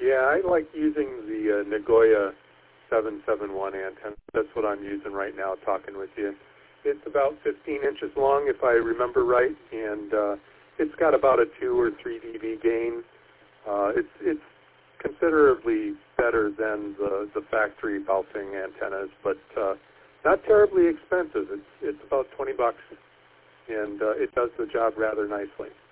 Yeah, I like using the Nagoya 771 antenna. That's what I'm using right now talking with you. It's about 15 inches long, if I remember right, and it's got about a 2 or 3 dB gain. It's considerably better than the factory Baofeng antennas, but not terribly expensive. It's about $20, and it does the job rather nicely.